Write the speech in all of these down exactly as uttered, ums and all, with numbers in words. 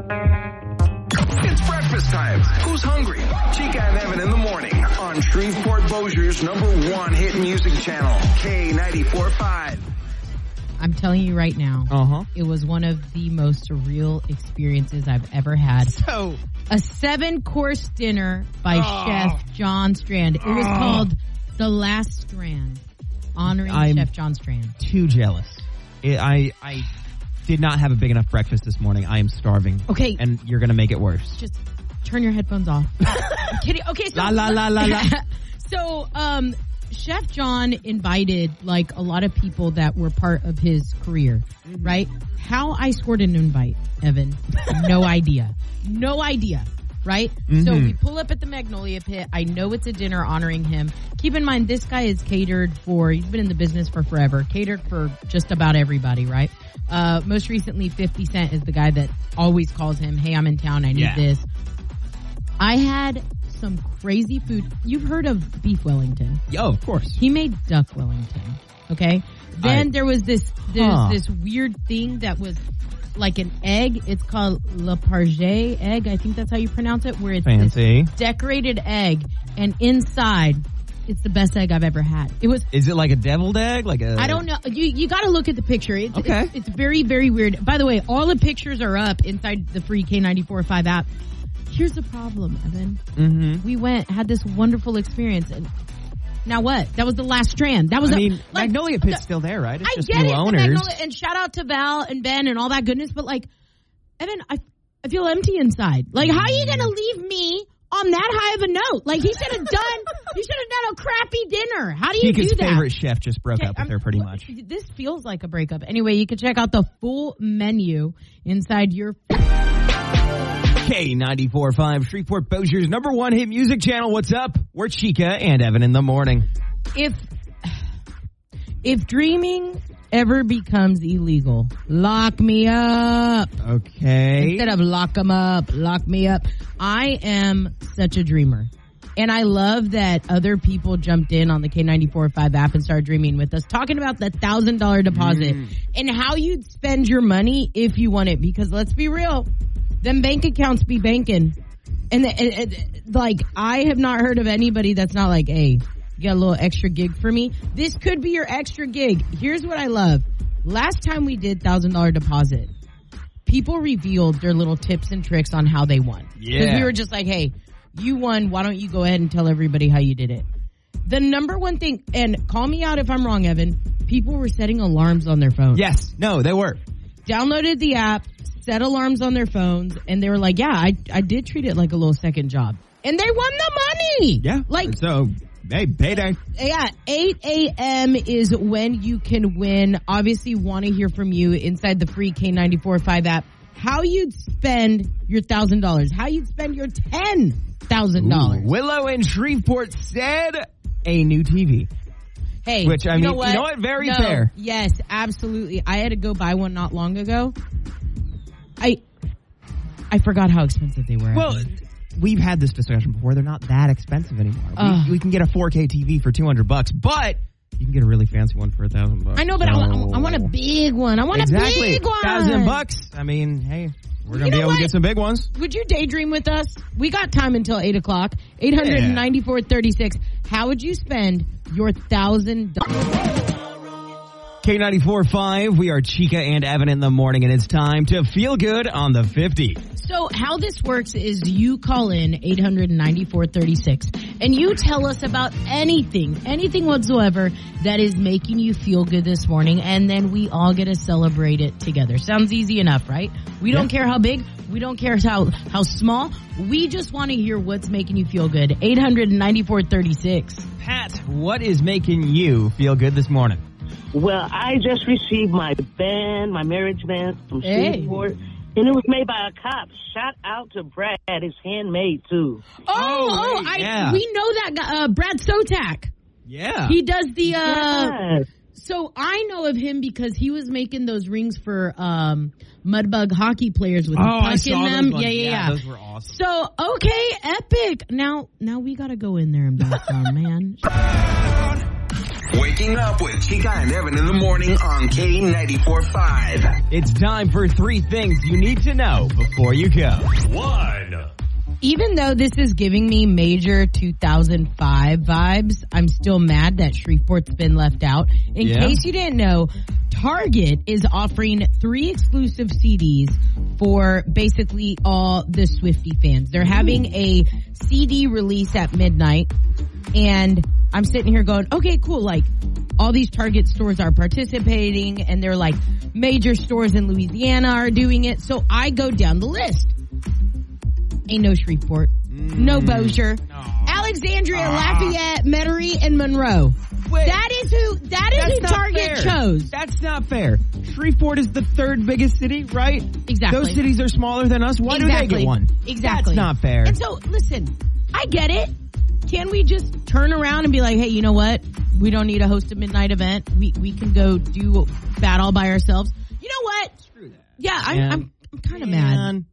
It's breakfast time. Who's hungry? Chica and Evan in the morning on Shreveport Bossier's number one hit music channel, K ninety-four point five. I'm telling you right now, uh-huh. it was one of the most surreal experiences I've ever had. So, a seven-course dinner by oh. Chef John Strand. It was oh. called The Last Strand, honoring I'm Chef John Strand. Too jealous. It, I I did not have a big enough breakfast this morning. I am starving. Okay. And you're going to make it worse. Just turn your headphones off. I'm kidding. Okay, so... La, la, la, la, la. So, um... Chef John invited, like, a lot of people that were part of his career, mm-hmm. right? How I scored an invite, Evan, no idea. No idea, right? Mm-hmm. So we pull up at the Magnolia Pit. I know it's a dinner honoring him. Keep in mind, this guy is catered for, he's been in the business for forever, catered for just about everybody, right? Uh, most recently, fifty Cent is the guy that always calls him, hey, I'm in town, I need yeah. this. I had... some crazy food. You've heard of beef Wellington? Oh, of course. He made duck Wellington. Okay. Then I, there was this there's huh. this weird thing that was like an egg. It's called Le Parget egg. I think that's how you pronounce it. Where it's fancy this decorated egg, and inside it's the best egg I've ever had. It was. Is it like a deviled egg? Like a? I don't know. You you got to look at the picture. It's, okay. It's, it's very very weird. By the way, all the pictures are up inside the free K ninety-four point five app. Here's the problem, Evan. Mm-hmm. We went, had this wonderful experience, and now what? That was the last strand. That was. I a, mean, like, Magnolia Pit's the, still there, right? It's I just get new it, owners. Magnolia, and shout out to Val and Ben and all that goodness. But like, Evan, I, I feel empty inside. Like, how are you gonna leave me on that high of a note? Like, he should have done. You should have done a crappy dinner. How do you Chica's do that? favorite chef just broke okay, up with I'm, her, pretty much. This feels like a breakup. Anyway, you can check out the full menu inside your. K ninety-four point five, Shreveport Bossier's number one hit music channel. What's up? We're Chica and Evan in the morning. If if dreaming ever becomes illegal, lock me up. Okay. Instead of lock 'em up, lock me up. I am such a dreamer. And I love that other people jumped in on the K ninety-four point five app and started dreaming with us, talking about the one thousand dollars deposit mm. and how you'd spend your money if you won it. Because let's be real, them bank accounts be banking. And, and, and like, I have not heard of anybody that's not like, hey, you got a little extra gig for me? This could be your extra gig. Here's what I love. Last time we did one thousand dollars deposit, people revealed their little tips and tricks on how they won. Yeah. Because we were just like, hey, you won. Why don't you go ahead and tell everybody how you did it? The number one thing, and call me out if I'm wrong, Evan, people were setting alarms on their phones. Yes. No, they were. Downloaded the app, set alarms on their phones, and they were like, yeah, I I did treat it like a little second job. And they won the money. Yeah. Like, so, hey, payday. Yeah, eight a.m. is when you can win. Obviously, want to hear from you inside the free K ninety-four point five app. How you'd spend your one thousand dollars. How you'd spend your ten thousand dollars. Willow in Shreveport said a new T V. Hey, Which, I you mean, know what? you know what? Very no, fair. Yes, absolutely. I had to go buy one not long ago. I I forgot how expensive they were. Well, we've had this discussion before. They're not that expensive anymore. Uh, we, we can get a four K T V for two hundred bucks, but you can get a really fancy one for a thousand bucks. I know, but so. I, want, I want a big one. I want exactly. a big one. Thousand bucks. I mean, hey, we're going to be able what? to get some big ones. Would you daydream with us? We got time until eight o'clock. eight hundred ninety-four thirty-six. How would you spend your thousand dollars? K ninety-four point five, we are Chica and Evan in the morning, and it's time to feel good on the fifty. So how this works is you call in eight hundred ninety-four thirty-six, and you tell us about anything, anything whatsoever that is making you feel good this morning, and then we all get to celebrate it together. Sounds easy enough, right? We don't yeah. care how big. We don't care how, how small. We just want to hear what's making you feel good. eight hundred ninety-four thirty-six. Pat, what is making you feel good this morning? Well, I just received my band, my marriage band from Hey. Shreveport, and it was made by a cop. Shout out to Brad. It's handmade, too. Oh, oh, right, I, yeah. we know that guy, uh, Brad Sotak. Yeah. He does the, uh, Yes. so I know of him because he was making those rings for, um, Mudbug hockey players with oh, the puck I saw in them. those ones. Yeah, yeah, yeah. Those were awesome. So, okay, epic. Now, now we gotta go in there and back down, man. Waking up with Chica and Evan in the morning on K ninety-four point five. It's time for three things you need to know before you go. One. Even though this is giving me major two thousand five vibes, I'm still mad that Shreveport's been left out. In Yeah. case you didn't know, Target is offering three exclusive C Ds for basically all the Swiftie fans. They're having a C D release at midnight, and I'm sitting here going, okay, cool, like, all these Target stores are participating, and they're like, major stores in Louisiana are doing it, so I go down the list. Ain't no Shreveport. Mm. No Bossier. Aww. Alexandria, Aww. Lafayette, Metairie, and Monroe. Wait. That is who, that is That's who Target fair. chose. That's not fair. Shreveport is the third biggest city, right? Exactly. Those cities are smaller than us. Why exactly. do they get one? Exactly. That's not fair. And so, listen, I get it. Can we just turn around and be like, hey, you know what? We don't need to host a midnight event. We we can go do that all by ourselves. You know what? Screw that. Yeah, I'm, Man. I'm, I'm kind of mad.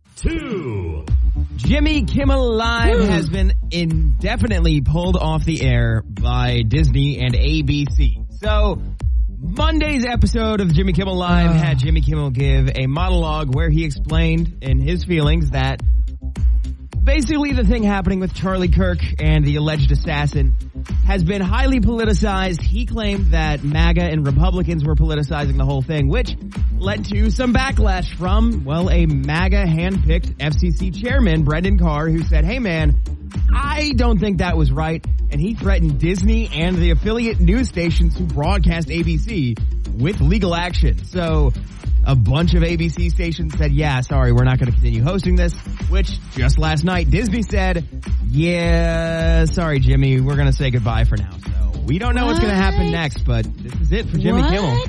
Two. Jimmy Kimmel Live Ooh. has been indefinitely pulled off the air by Disney and A B C. So, Monday's episode of Jimmy Kimmel Live uh. had Jimmy Kimmel give a monologue where he explained in his feelings that basically the thing happening with Charlie Kirk and the alleged assassin has been highly politicized. He claimed that MAGA and Republicans were politicizing the whole thing, which led to some backlash from, well, a MAGA handpicked F C C chairman, Brendan Carr, who said, hey man, I don't think that was right. And he threatened Disney and the affiliate news stations who broadcast A B C with legal action. So a bunch of A B C stations said, yeah, sorry, we're not going to continue hosting this, which just last night Disney said, yeah, sorry, Jimmy, we're going to say goodbye for now. So we don't know what? what's going to happen next, but this is it for Jimmy what? Kimmel.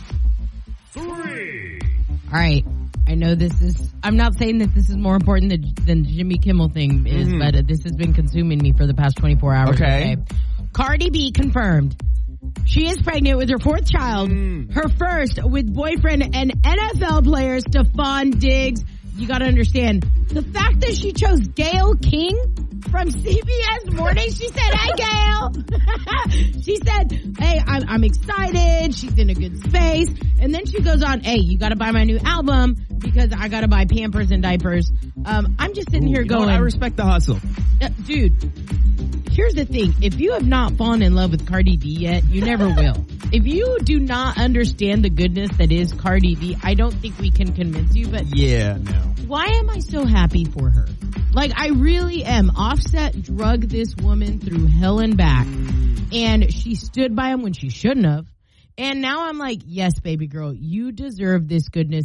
Three. All right. I know this is, I'm not saying that this is more important than, than the Jimmy Kimmel thing is, Mm-hmm. but uh, this has been consuming me for the past twenty-four hours. Okay. okay. Cardi B confirmed. She is pregnant with her fourth child, Mm. her first with boyfriend and N F L player Stephon Diggs. You gotta understand, the fact that she chose Gayle King from C B S Morning, she said, hey Gayle! She said, hey, I'm, I'm excited, she's in a good space, and then she goes on, hey, you gotta buy my new album because I gotta buy Pampers and diapers. Um, I'm just sitting Ooh, here you know going, what? I respect the hustle. uh, dude, here's the thing. If you have not fallen in love with Cardi B yet, you never will. If you do not understand the goodness that is Cardi B, I don't think we can convince you, but Yeah, no. why am I so happy for her? Like, I really am. Offset drug this woman through hell and back, and she stood by him when she shouldn't have. And now I'm like, yes, baby girl, you deserve this goodness.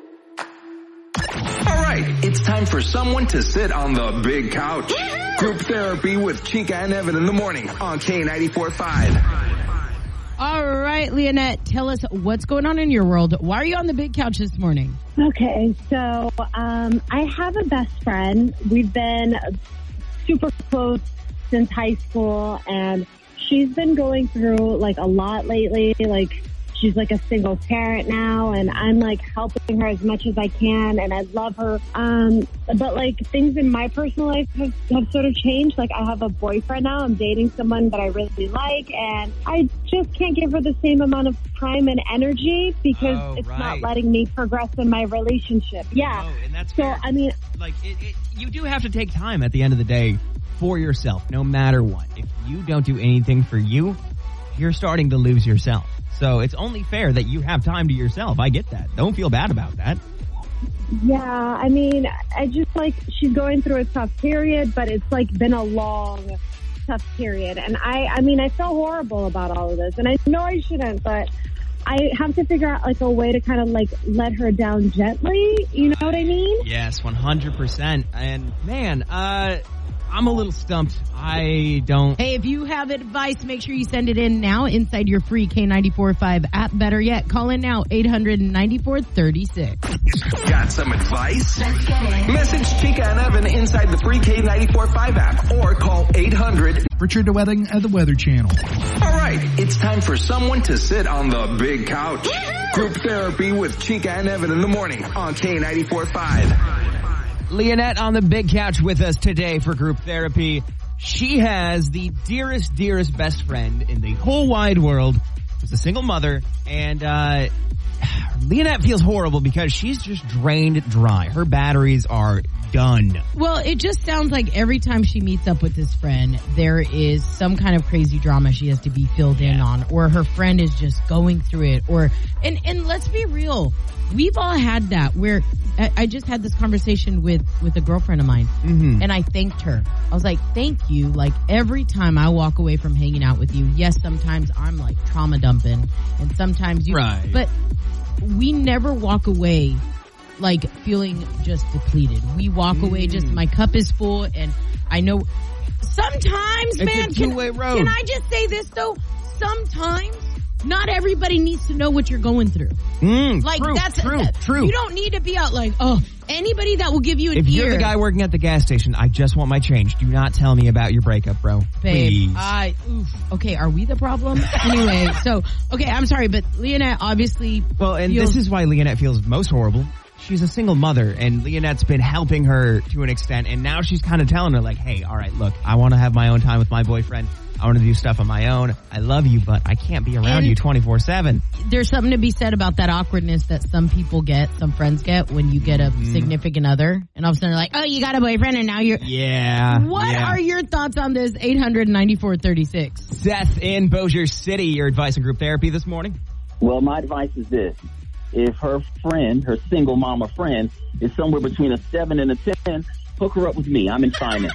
All right, it's time for someone to sit on the big couch. Group therapy with Chica and Evan in the morning on K ninety-four point five. All right, Leonette, tell us what's going on in your world. Why are you on the big couch this morning? Okay, so um, I have a best friend. We've been super close since high school, and she's been going through like a lot lately. Like, she's like a single parent now, and I'm like helping her as much as I can, and I love her. Um, but like things in my personal life have, have sort of changed. Like, I have a boyfriend now. I'm dating someone that I really like, and I just can't give her the same amount of time and energy because Oh, it's right. not letting me progress in my relationship. Yeah. Oh, and that's So, fair. I mean, Like, it, it, you do have to take time at the end of the day for yourself, no matter what. If you don't do anything for you, you're starting to lose yourself. So it's only fair that you have time to yourself. I get that. Don't feel bad about that. yeah, I mean, I just like, she's going through a tough period, but it's like been a long, tough period. And I, I mean, I feel horrible about all of this, and I know I shouldn't, but I have to figure out like a way to kind of like let her down gently. You know what I mean? Yes, one hundred percent. And man, uh, I'm a little stumped. I don't. Hey, if you have advice, make sure you send it in now inside your free K ninety-four point five app. Better yet, call in now, eight hundred ninety-four thirty-six. Got some advice? Message Chica and Evan inside the free K ninety-four point five app or call eight hundred. Richard DeWetting at the Weather Channel. All right, it's time for someone to sit on the big couch. Group therapy with Chica and Evan in the morning on K ninety-four point five. Leonette on the big couch with us today for group therapy. She has the dearest, dearest best friend in the whole wide world. She's a single mother, and uh Leonette feels horrible because she's just drained dry. Her batteries are done. Well, it just sounds like every time she meets up with this friend, there is some kind of crazy drama she has to be filled in on, or her friend is just going through it, or, and, and let's be real, we've all had that where, I, I just had this conversation with, with a girlfriend of mine, Mm-hmm. and I thanked her. I was like, thank you, like every time I walk away from hanging out with you, yes, sometimes I'm like trauma dumping, and sometimes you, Right. but we never walk away like feeling just depleted. We walk away just, my cup is full, and I know sometimes, It's man, a can, two-way road. can I just say this though? Sometimes not everybody needs to know what you're going through. Mm, Like true, that's true, that- true. You don't need to be out like, oh, anybody that will give you an If ear. you're the guy working at the gas station, I just want my change. Do not tell me about your breakup, bro. Babe, Please. I, oof. Okay, are we the problem? Anyway, so, okay, I'm sorry, but Leonette obviously Well, and feels- this is why Leonette feels most horrible. She's a single mother, and Leonette's been helping her to an extent, and now she's kind of telling her, like, hey, all right, look, I want to have my own time with my boyfriend. I want to do stuff on my own. I love you, but I can't be around And- you twenty-four seven. there's something to be said about that awkwardness that some people get, some friends get when you get a Mm-hmm. significant other, and all of a sudden they're like, oh, you got a boyfriend and now you're... Yeah. What yeah. are your thoughts on this? eight hundred ninety-four thirty-six. Seth in Bossier City, your advice on group therapy this morning? Well, my advice is this. If her friend, her single mama friend, is somewhere between a seven and a ten, hook her up with me. I'm in finance.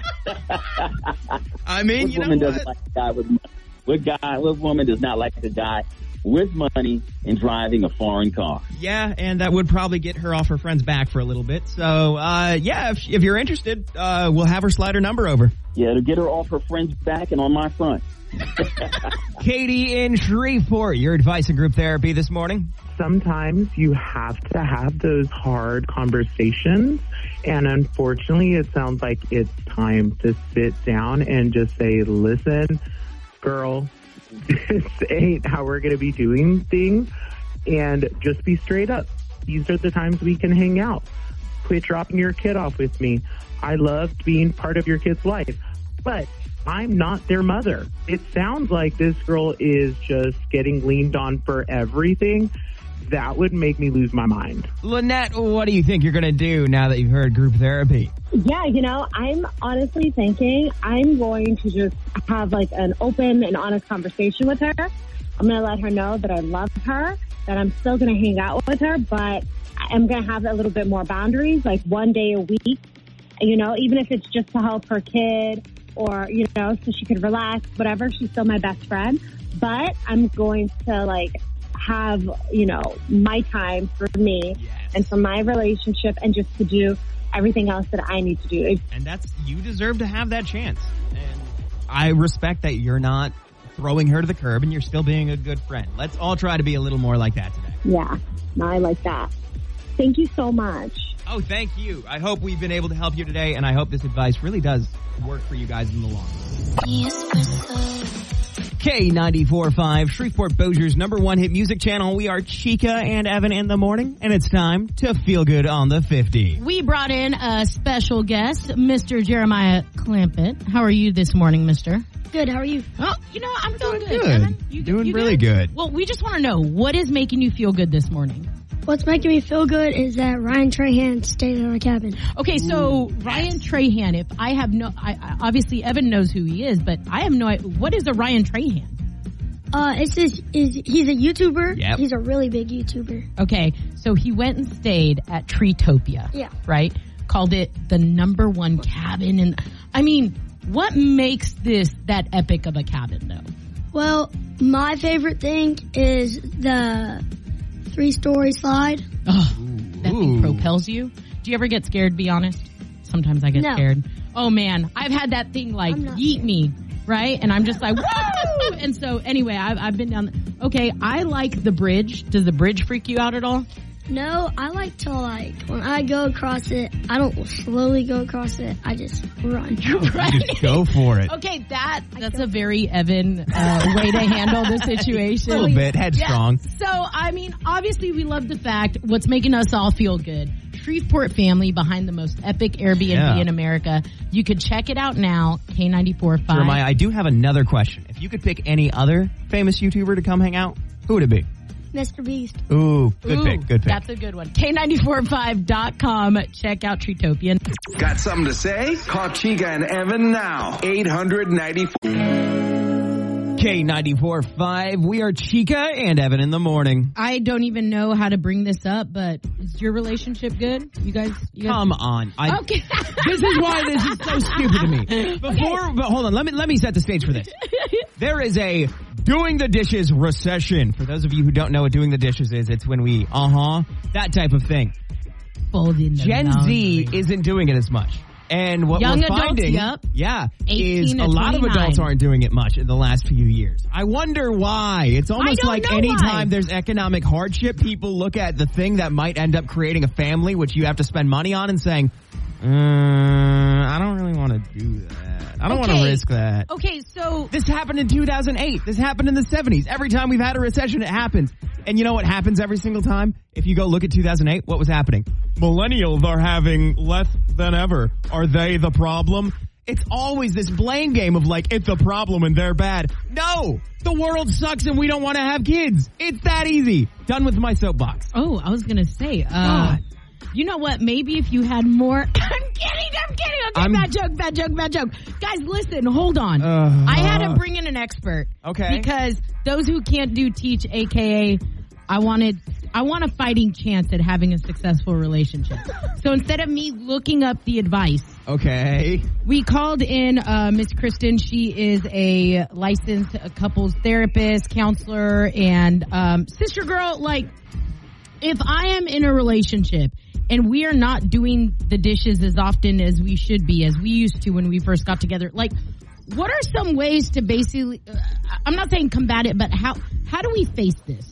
I mean, What you know woman what? doesn't like a guy with money? What guy, what woman does not like a guy with money and driving a foreign car? Yeah, and that would probably get her off her friend's back for a little bit. So, uh, yeah, if, if you're interested, uh, we'll have her slide her number over. Yeah, to get her off her friend's back and on my front. Katie in Shreveport, your advice on group therapy this morning? Sometimes you have to have those hard conversations, and unfortunately it sounds like it's time to sit down and just say, listen, girl, this ain't how we're going to be doing things, and just be straight up. These are the times we can hang out. Quit dropping your kid off with me. I loved being part of your kid's life, but I'm not their mother. It sounds like this girl is just getting leaned on for everything. That would make me lose my mind. Lynette, what do you think you're going to do now that you've heard group therapy? Yeah, you know, I'm honestly thinking I'm going to just have like an open and honest conversation with her. I'm going to let her know that I love her, that I'm still going to hang out with her, but I'm going to have a little bit more boundaries, like one day a week, you know, even if it's just to help her kid or, you know, so she could relax, whatever. She's still my best friend, but I'm going to like have, you know, my time for me Yes. and for my relationship and just to do everything else that I need to do. It, And that's, you deserve to have that chance. And I respect that you're not throwing her to the curb and you're still being a good friend. Let's all try to be a little more like that today. yeah, I like that. Thank you so much. Oh, thank you. I hope we've been able to help you today, and I hope this advice really does work for you guys in the long run. K ninety-four point five, Shreveport Bossier's number one hit music channel. We are Chica and Evan in the morning, and it's time to feel good on the fifty. We brought in a special guest, Mister Jeremiah Clampett. How are you this morning, mister? Good, how are you? Oh, you know, I'm doing good. good. Evan, you, Doing you really good. Well, we just want to know, what is making you feel good this morning? What's making me feel good is that Ryan Trahan stayed in our cabin. Okay, so Ryan Trahan, if I have no, I, I, obviously Evan knows who he is, but I have no idea. What is a Ryan Trahan? Uh, it's this, is, he's a YouTuber. Yep. He's a really big YouTuber. Okay, so he went and stayed at Treetopia. Yeah. Right? Called it the number one cabin. And I mean, what makes this that epic of a cabin, though? Well, my favorite thing is the three-story slide. Oh, that thing Ooh. propels you. Do you ever get scared, be honest? Sometimes I get No. scared. Oh, man. I've had that thing, like, I'm not yeet me, right? And I'm just like, woo! And so, anyway, I've, I've been down. The, okay, I like the bridge. Does the bridge freak you out at all? No, I like to like, when I go across it, I don't slowly go across it. I just run. Right? Just go for it. Okay, that that's a very Evan uh, way to handle the situation. A little bit headstrong. Yeah. So, I mean, obviously we love the fact what's making us all feel good. Shreveport family behind the most epic Airbnb Yeah. in America. You can check it out now, K ninety-four point five. Jeremiah, I do have another question. If you could pick any other famous YouTuber to come hang out, who would it be? Mister Beast. Ooh, good Ooh, pick, good pick. That's a good one. K ninety-four point five dot com. Check out Treetopian. Got something to say? Call Chica and Evan now. eight hundred ninety-four. K ninety-four point five. We are Chica and Evan in the morning. I don't even know how to bring this up, but is your relationship good? You guys? You guys Come on. I, Okay. This is why this is so stupid to me. Before, but hold on. Let me let me set the stage for this. There is a doing the dishes recession. For those of you who don't know what doing the dishes is, it's when we uh huh that type of thing. Folding the Gen Z laundry. isn't doing it as much. And what Young we're adults, finding, yep. yeah, eighteen is to a lot of twenty-nine. adults aren't doing it much in the last few years. I wonder why. It's almost don't like know any why. time there's economic hardship, people look at the thing that might end up creating a family, which you have to spend money on, and saying, uh, I don't really want to do that. I don't want Okay. to risk that. Okay, so This happened in two thousand eight. This happened in the seventies. Every time we've had a recession, it happens. And you know what happens every single time? If you go look at two thousand eight, what was happening? Millennials are having less than ever. Are they the problem? It's always this blame game of like, it's the problem and they're bad. No! The world sucks and we don't want to have kids. It's that easy. Done with my soapbox. oh, I was gonna say, uh, God. you know what? Maybe if you had more. I'm kidding. I'm kidding. Okay, I'm- bad joke. Bad joke. Bad joke. Guys, listen. Hold on. Uh, I had to bring in an expert. Okay. Because those who can't do teach, aka, I wanted. I want a fighting chance at having a successful relationship. So instead of me looking up the advice, Okay. we called in uh, Miss Kristen. She is a licensed couples therapist, counselor, and um, sister girl. Like, if I am in a relationship and we are not doing the dishes as often as we should be, as we used to when we first got together, like, what are some ways to basically, uh, I'm not saying combat it, but how how do we face this?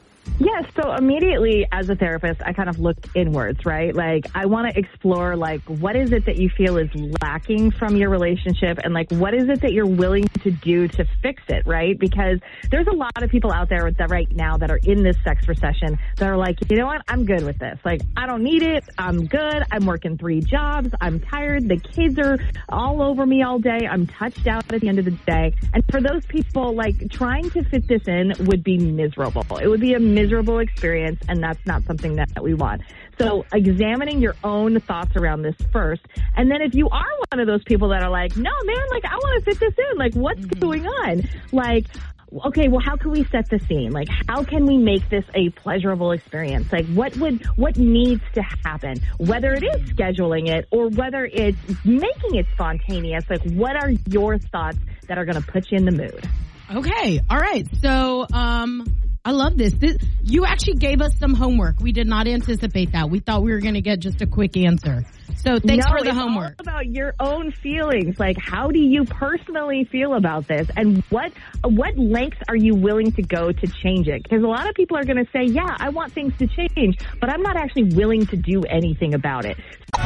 Yes, so immediately as a therapist, I kind of look inwards, right? Like, I want to explore, like, what is it that you feel is lacking from your relationship, and, like, what is it that you're willing to do to fix it, right? Because there's a lot of people out there that right now that are in this sex recession that are like, you know what, I'm good with this. Like, I don't need it. I'm good. I'm working three jobs. I'm tired. The kids are all over me all day. I'm touched out at the end of the day. And for those people, like, trying to fit this in would be miserable. It would be a miserable experience, and that's not something that we want. So examining your own thoughts around this first, and then if you are one of those people that are like, no, man, like, I want to fit this in, like, what's mm-hmm. going on? Like, okay, well, how can we set the scene? Like, how can we make this a pleasurable experience? Like, what would, what needs to happen? Whether it is scheduling it or whether it's making it spontaneous, like, what are your thoughts that are going to put you in the mood? Okay, all right. So, um, I love this. this. You actually gave us some homework. We did not anticipate that. We thought we were going to get just a quick answer. So thanks no, for the it's homework. All about your own feelings. Like, how do you personally feel about this, and what what lengths are you willing to go to change it? Because a lot of people are going to say, "Yeah, I want things to change, but I'm not actually willing to do anything about it."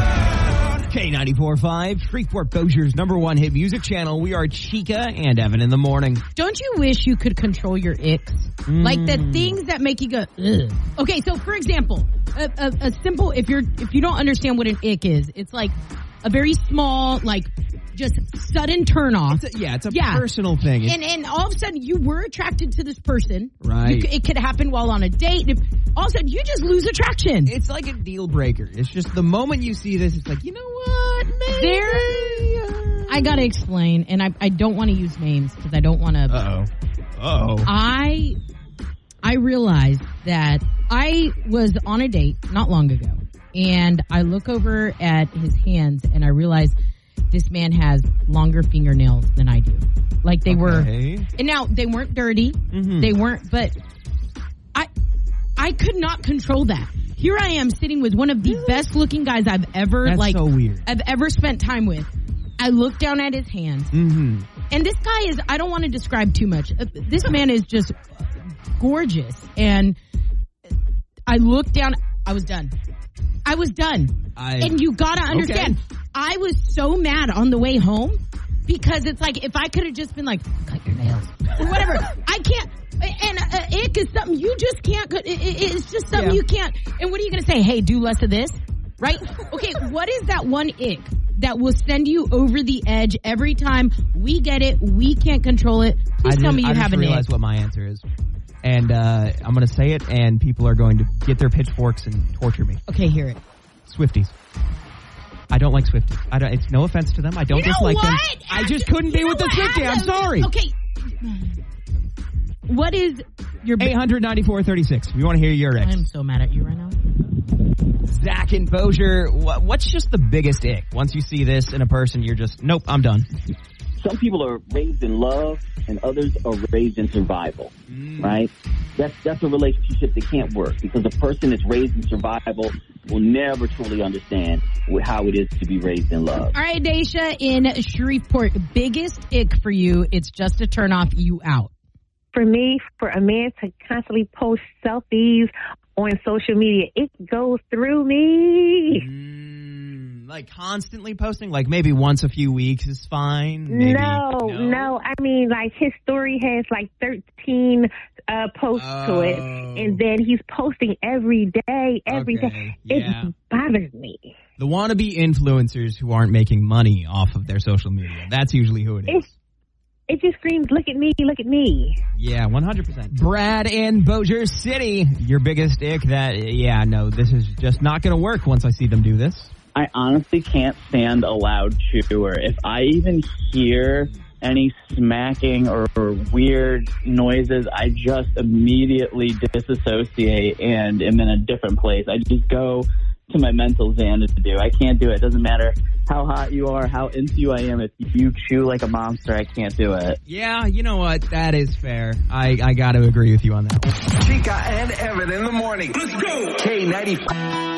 K ninety-four point five, Shreveport Bossier's number one hit music channel. We are Chica and Evan in the morning. Don't you wish you could control your icks? Mm. Like the things that make you go, ugh. Okay, so for example, a, a, a simple, if you're, if you don't understand what an ick is, it's like a very small, like, just sudden turn off. It's a, yeah, it's a yeah. personal thing. And and all of a sudden you were attracted to this person. Right. You, it could happen while on a date. And if, all of a sudden you just lose attraction. It's like a deal breaker. It's just the moment you see this, it's like, you know what? Maybe. There, I gotta explain, and I I don't want to use names because I don't want to. Uh oh. Uh oh. I I realized that I was on a date not long ago, and I look over at his hands, and I realize this man has longer fingernails than I do. Like they okay. were, and now they weren't dirty. Mm-hmm. They weren't, but I, I could not control that. Here I am sitting with one of the best looking guys I've ever, That's like, so weird. I've ever spent time with. I look down at his hands, mm-hmm. and this guy is, I don't want to describe too much. Uh, this man is just gorgeous. And I looked down, I was done. I was done. I, and you gotta understand, okay. I was so mad on the way home because it's like, if I could have just been like, cut your nails or whatever, I can't. And uh, ick is something you just can't, it, it, it's just something yeah. you can't. And what are you going to say? Hey, do less of this? right? Okay, what is that one ick that will send you over the edge every time? We get it. We can't control it. Please I tell just, me you I have just an realized ick. what my answer is. And uh, I'm going to say it, and people are going to get their pitchforks and torture me. Okay, hear it. Swifties. I don't like Swifties. I don't, it's no offense to them. I don't You know dislike what? them. I just couldn't be You know with the what? Swiftie. I'm Adam, sorry. Okay. What is your... eight hundred ninety-four thirty-six. We want to hear your ex. I'm so mad at you right now. Zach and Bossier, what, what's just the biggest ick? Once you see this in a person, you're just, nope, I'm done. Some people are raised in love and others are raised in survival, Mm. right? That's that's a relationship that can't work because a person that's raised in survival will never truly understand wh- how it is to be raised in love. All right, Daisha in Shreveport. Biggest ick for you, it's just to turn off you out. For me, for a man to constantly post selfies on social media, it goes through me. Mm, like constantly posting? Like maybe once a few weeks is fine? Maybe, No, no. I mean, like his story has like thirteen uh, posts to it, and then he's posting every day, every Okay, day. yeah. It bothers me. The wannabe influencers who aren't making money off of their social media. That's usually who it is. It's, it just screams, look at me, look at me. Yeah, one hundred percent. Brad in Bossier City, your biggest ick that, yeah, no, this is just not going to work once I see them do this. I honestly can't stand a loud chewer. If I even hear any smacking or, or weird noises, I just immediately disassociate and am in a different place. I just go to my mental Xanadu to do. I can't do it. It doesn't matter how hot you are, how into you I am. If you chew like a monster, I can't do it. Yeah, you know what? That is fair. I, I got to agree with you on that one. Chica and Evan in the morning. Let's go. K ninety-five.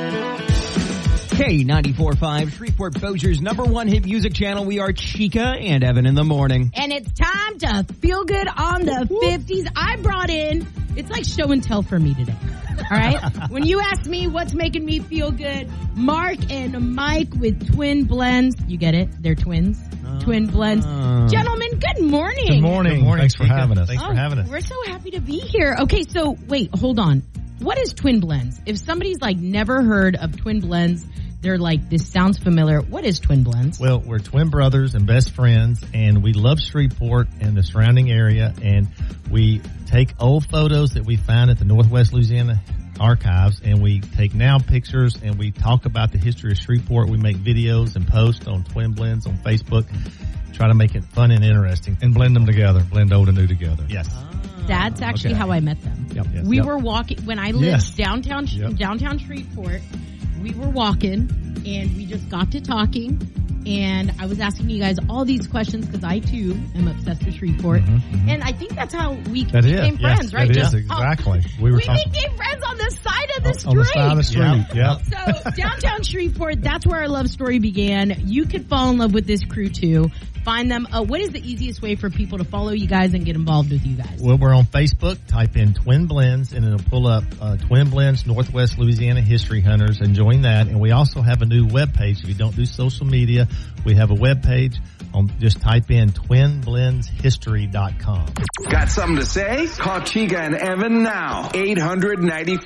K ninety-four point five, Shreveport Bossier's number one hit music channel. We are Chica and Evan in the morning. And it's time to feel good on the fifties. I brought in, it's like show and tell for me today. All right? When you ask me what's making me feel good, Mark and Mike with Twin Blends. You get it? They're twins. Uh, Twin Blends. Uh, Gentlemen, good morning. Good morning. Good morning. Thanks for having us. Thanks oh, for having us. We're so happy to be here. Okay, so wait, hold on. What is Twin Blends? If somebody's like never heard of Twin Blends, they're like, this sounds familiar. What is Twin Blends? Well, we're twin brothers and best friends, and we love Shreveport and the surrounding area, and we take old photos that we found at the Northwest Louisiana Archives, and we take now pictures, and we talk about the history of Shreveport. We make videos and post on Twin Blends on Facebook, try to make it fun and interesting. And blend them together, blend old and new together. Yes. That's actually Okay. how I met them. Yep. Yes. We Yep. were walking, when I lived Yes. downtown, Yep. downtown Shreveport, we were walking and we just got to talking, and I was asking you guys all these questions because I too am obsessed with Shreveport, Mhm, mhm. and I think that's how we That is. became Yes, friends, right? that Just- is, exactly. We were we talking- became friends on the side of the On- street. on the side of the street, yep. So downtown Shreveport, that's where our love story began. You could fall in love with this crew too. Find them. Uh, what is the easiest way for people to follow you guys and get involved with you guys? Well, we're on Facebook. Type in Twin Blends, and it'll pull up uh, Twin Blends Northwest Louisiana History Hunters, and join that. And we also have a new webpage. If you don't do social media, we have a webpage. Um, just type in twin blends history dot com. Got something to say? Call Chica and Evan now. eight hundred ninety